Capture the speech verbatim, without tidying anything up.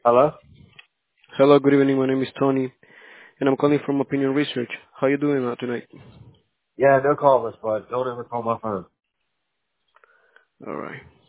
Hello? Hello, good evening. My name is Tony, and I'm calling from Opinion Research. How you doing uh, tonight? Yeah, no call this, bud. Don't ever call my phone. All right.